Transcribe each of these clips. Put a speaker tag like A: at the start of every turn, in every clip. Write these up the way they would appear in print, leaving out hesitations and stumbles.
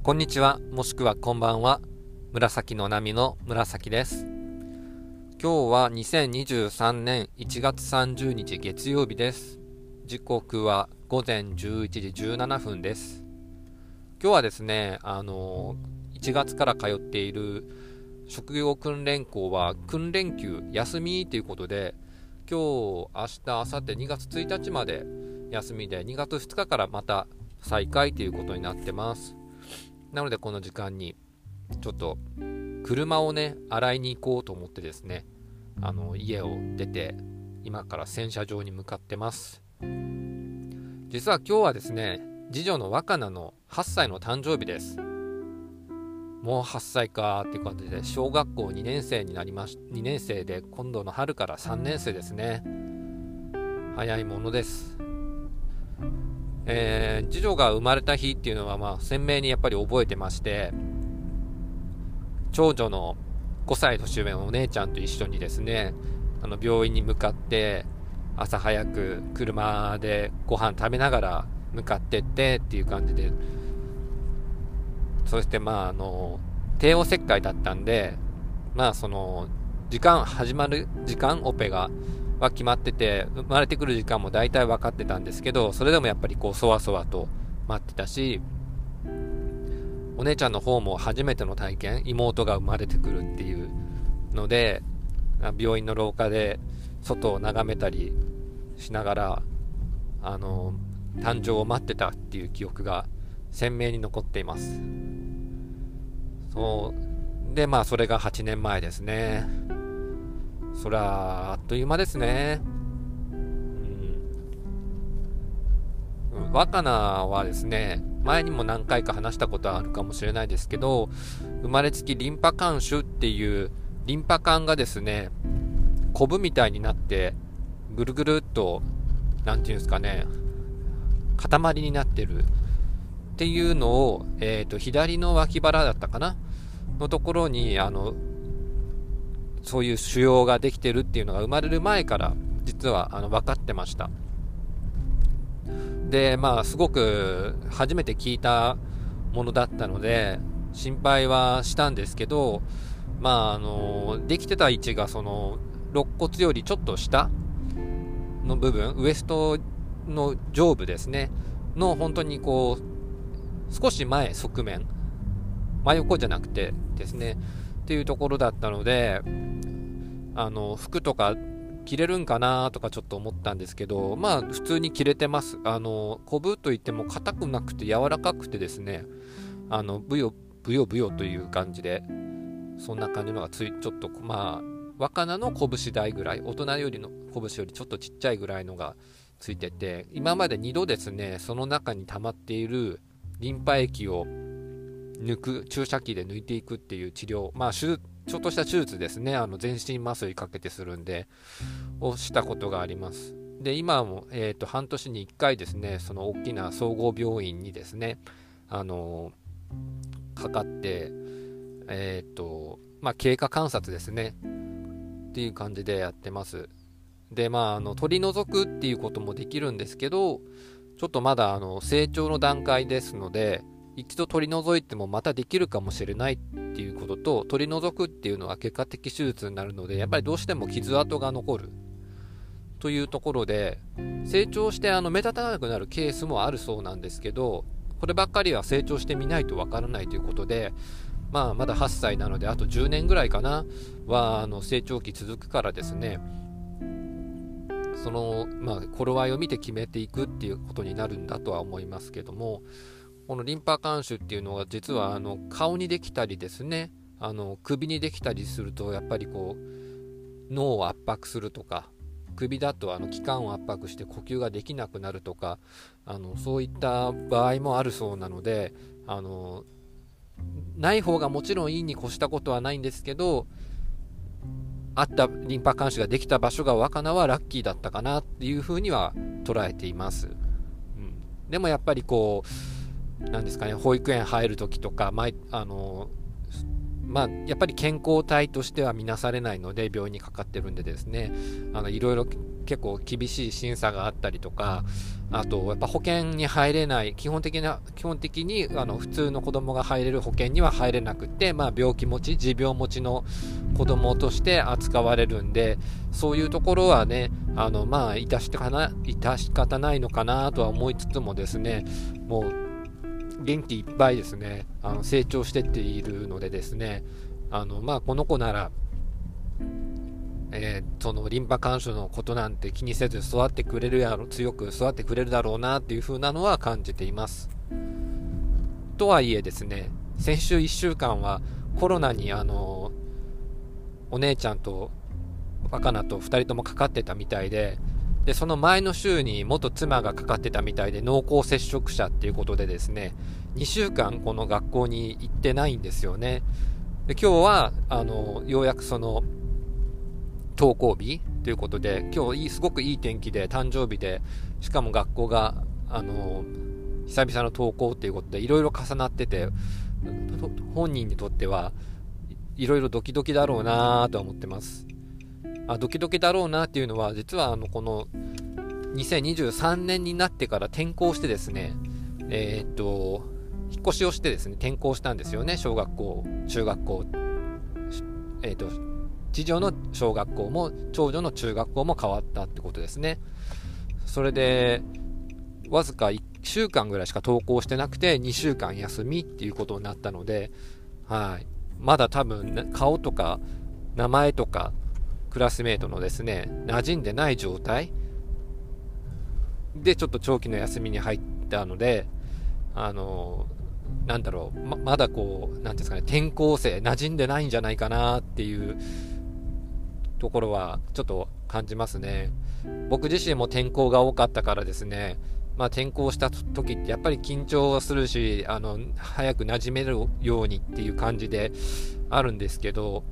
A: こんにちは、もしくはこんばんは。紫の波の紫です。今日は2023年1月30日月曜日です。時刻は午前11時17分です。今日はですね、1月から通っている職業訓練校は訓練休休みということで、今日、明日、明後日2月1日まで休みで、2月2日からまた再開ということになってます。なのでこの時間にちょっと車をね洗いに行こうと思ってですね、家を出て今から洗車場に向かってます。実は今日はですね、次女の若菜の8歳の誕生日です。もう8歳かっていう感じで、小学校2年生になりまし2年生で、今度の春から3年生ですね。早いものです。次女が生まれた日っていうのは鮮明にやっぱり覚えてまして、長女の5歳年上のお姉ちゃんと一緒にですね、病院に向かって朝早く車でご飯食べながら向かってってっていう感じで、そして帝王切開だったんで、その始まる時間オペは決まってて、生まれてくる時間も大体分かってたんですけど、それでもやっぱりそわそわと待ってたし、お姉ちゃんの方も初めての体験、妹が生まれてくるっていうので、病院の廊下で外を眺めたりしながら誕生を待ってたっていう記憶が鮮明に残っています。そうで、それが8年前ですね。そりゃあっという間ですね。若菜はですね、前にも何回か話したことはあるかもしれないですけど、生まれつきリンパ管腫っていうリンパ管がですね、コブみたいになってぐるぐるっと、なんていうんですかね、塊になってるっていうのを、左の脇腹だったかなのところにそういう腫瘍ができてるっていうのが生まれる前から実は分かってました。で、すごく初めて聞いたものだったので心配はしたんですけど、できてた位置がその肋骨よりちょっと下の部分、ウエストの上部ですねの本当に少し前、側面、真横じゃなくてですねっていうところだったので、服とか着れるんかなとかちょっと思ったんですけど、普通に着れてます。コブといっても硬くなくて柔らかくてですね、ブヨブヨブヨという感じで、そんな感じのがちょっと若菜の拳大ぐらい、大人よりの拳よりちょっとちっちゃいぐらいのがついてて、今まで2度ですね、その中に溜まっているリンパ液を注射器で抜いていくっていう治療、ちょっとした手術ですね、全身麻酔かけてするんでをしたことがあります。で、今も、半年に1回ですね、その大きな総合病院にですねかかって、経過観察ですねっていう感じでやってます。で、取り除くっていうこともできるんですけど、ちょっとまだ成長の段階ですので、一度取り除いてもまたできるかもしれないっていうことと、取り除くっていうのは結果的手術になるので、やっぱりどうしても傷跡が残るというところで、成長して目立たなくなるケースもあるそうなんですけど、こればっかりは成長してみないとわからないということで、まだ8歳なのであと10年ぐらいかなは成長期続くからですね、その頃合いを見て決めていくっていうことになるんだとは思いますけども、このリンパ管腫っていうのが実は顔にできたりですね、首にできたりすると、やっぱり脳を圧迫するとか、首だと気管を圧迫して呼吸ができなくなるとか、そういった場合もあるそうなので、ない方がもちろんいいに越したことはないんですけど、あったリンパ管腫ができた場所が若菜はラッキーだったかなっていうふうには捉えています。でもやっぱりなんですかね、保育園入るときとか、やっぱり健康体としては見なされないので、病院にかかってるんでですね、いろいろ結構厳しい審査があったりとか、あとやっぱ保険に入れない、基本的に普通の子供が入れる保険には入れなくて、病気持ち、持病持ちの子供として扱われるんで、そういうところはね、致し方ないのかなとは思いつつもですね、もう元気いっぱいですね、成長してっているのでですね、この子ならそのリンパ管腫のことなんて気にせず強く育ってくれるだろうなっていう風なのは感じています。とはいえですね、先週1週間はコロナにお姉ちゃんと若菜と2人ともかかってたみたいで、その前の週に元妻がかかってたみたいで濃厚接触者っていうことでですね、2週間この学校に行ってないんですよね。で今日はようやくその登校日ということで、今日すごくいい天気で誕生日で、しかも学校が久々の登校ということでいろいろ重なってて、本人にとってはいろいろドキドキだろうなとは思ってます。ドキドキだろうなっていうのは、実はこの2023年になってから転校してですね、引っ越しをしてですね、転校したんですよね。小学校、中学校、次女の小学校も長女の中学校も変わったってことですね。それでわずか1週間ぐらいしか登校してなくて、2週間休みっていうことになったので、まだ多分顔とか名前とかクラスメートのですね、馴染んでない状態でちょっと長期の休みに入ったので、なんだろう、まだこう、なんですかね、転校生、馴染んでないんじゃないかなっていうところはちょっと感じますね。僕自身も転校が多かったからですね、転校した時ってやっぱり緊張するし、早く馴染めるようにっていう感じであるんですけど、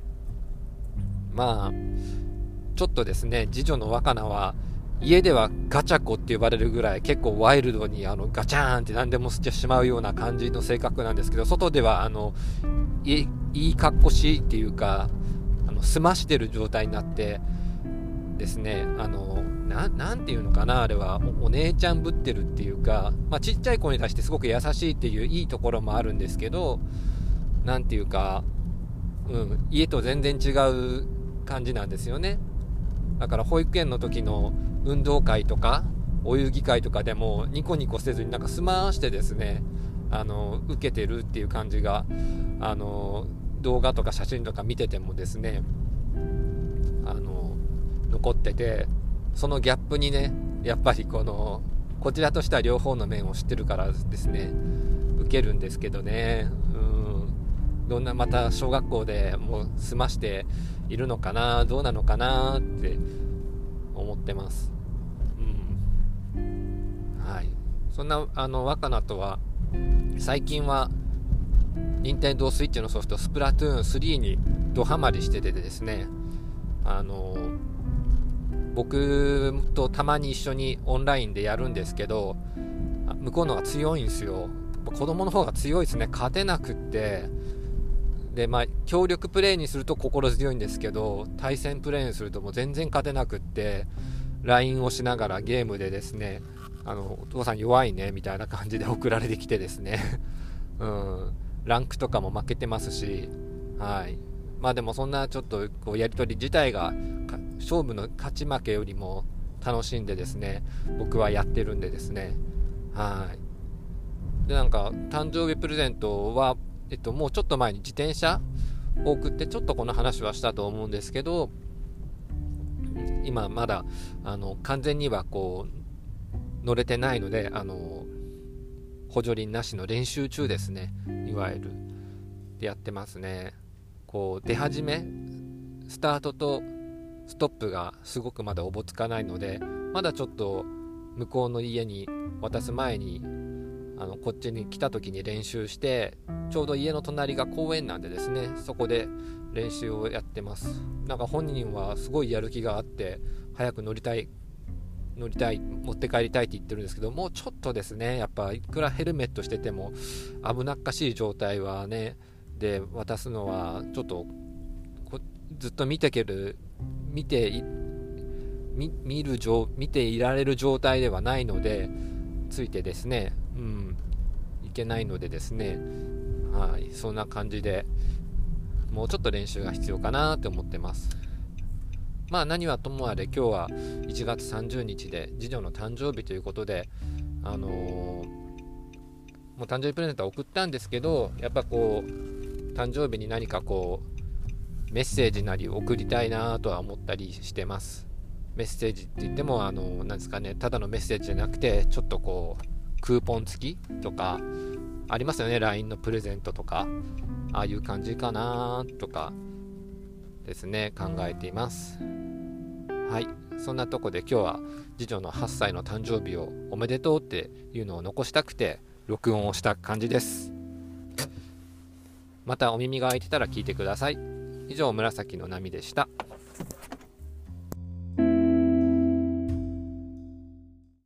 A: ちょっとですね、次女の若菜は家ではガチャ子って呼ばれるぐらい結構ワイルドにガチャーンって何でもしてしまうような感じの性格なんですけど、外ではいい格好しいっていうか、済ましてる状態になってですね、なんていうのかな、あれはお姉ちゃんぶってるっていうか、ちっちゃい子に対してすごく優しいっていういいところもあるんですけど、なんていうか、家と全然違う感じなんですよね。だから保育園の時の運動会とかお遊戯会とかでもニコニコせずに済ましてですね、受けてるっていう感じが動画とか写真とか見ててもですね、残ってて、そのギャップにね、やっぱりこちらとしては両方の面を知ってるからですね、受けるんですけどね。また小学校でもう済ましているのかな、どうなのかなって思ってます。そんな若菜とは最近は任天堂スイッチのソフトスプラトゥーン3にドハマりしててですね、僕とたまに一緒にオンラインでやるんですけど、向こうの方が強いんですよ。子供の方が強いですね。勝てなくって、で協力プレイにすると心強いんですけど、対戦プレイにするともう全然勝てなくって、 LINE をしながらゲームでですね、お父さん弱いねみたいな感じで送られてきてですねランクとかも負けてますし、でもそんなちょっとやり取り自体が勝負の勝ち負けよりも楽しんでですね、僕はやってるんでですね。で誕生日プレゼントはもうちょっと前に自転車を送って、ちょっとこの話はしたと思うんですけど、今まだ完全には乗れてないので、補助輪なしの練習中ですね、いわゆるでやってますね。出始めスタートとストップがすごくまだおぼつかないので、まだちょっと向こうの家に渡す前にこっちに来た時に練習して、ちょうど家の隣が公園なんでですね、そこで練習をやってます。本人はすごいやる気があって、早く乗りたい持って帰りたいって言ってるんですけど、もうちょっとですね、やっぱいくらヘルメットしてても危なっかしい状態はねで渡すのはちょっとずっと見て見ていられる状態ではないので、ついてですね、いけないのでですね、はい、そんな感じでもうちょっと練習が必要かなって思ってます。まあ何はともあれ今日は1月30日で次女の誕生日ということで、もう誕生日プレゼントは送ったんですけど、やっぱこう誕生日に何かこうメッセージなり送りたいなとは思ったりしてます。メッセージって言ってもなんですかね、ただのメッセージじゃなくて、ちょっとこうクーポン付きとかありますよね、 LINE のプレゼントとか、ああいう感じかなとかですね、考えています。はい、そんなとこで今日は次女の8歳の誕生日をおめでとうっていうのを残したくて録音をした感じです。またお耳が開いてたら聞いてください。以上、紫の波でした。